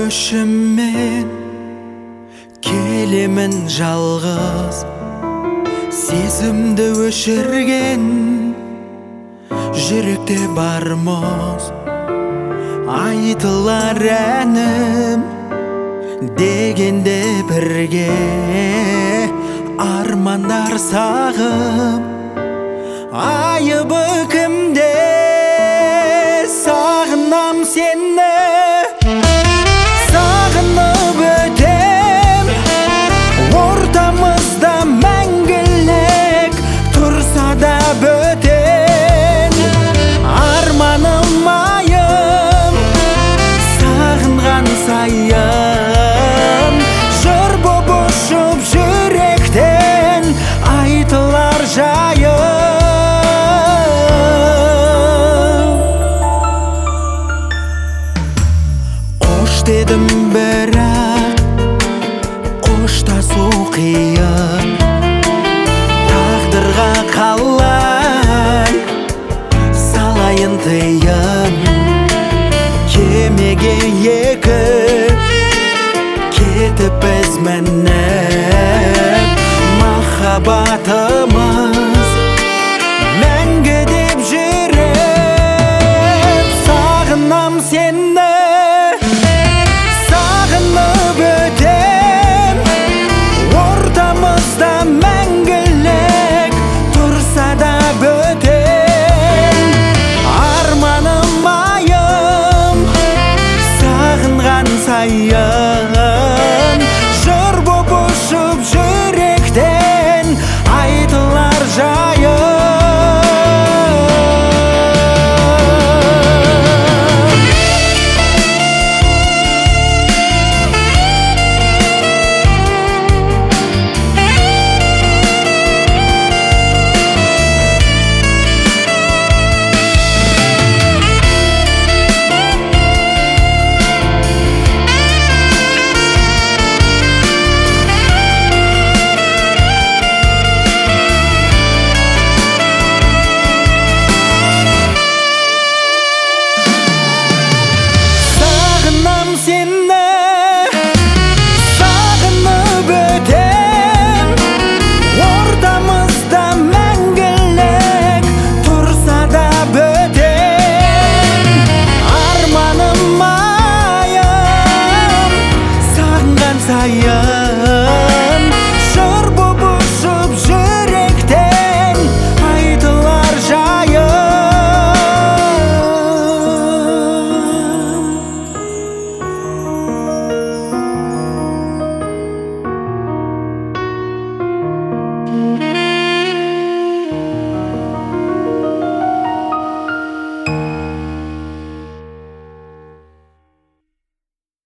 Өшіммен келемін жалғыз, сезімді өшірген жүректе бар мұз. Айтылар әнім дегенде бірге, армандар сағым айыбы кімде. Сағынам сені, сағынып өтем, ортамызда мәңгілік тұрса да бөтен. Арманым айым, сағынған сайын жыр боп ұшып жүректен айтылар жайым. Дедім бірақ қоштасу қиын, тағдырға қалай салайын тыйын. Кемеге екі кетіп біз мініп, махаббатымыз мәңгі деп жүріп. Сағынам сені, сағынып өтем, ортамызда мәңгілік тұрса да бөтен. Арманым айым, сағынған сайын жыр боп ұшып жүректен айтылар жайым. Сағынып өтем, ортамызда мәңгілік тұрса да бөтен. Арманым айым, сағынған сайын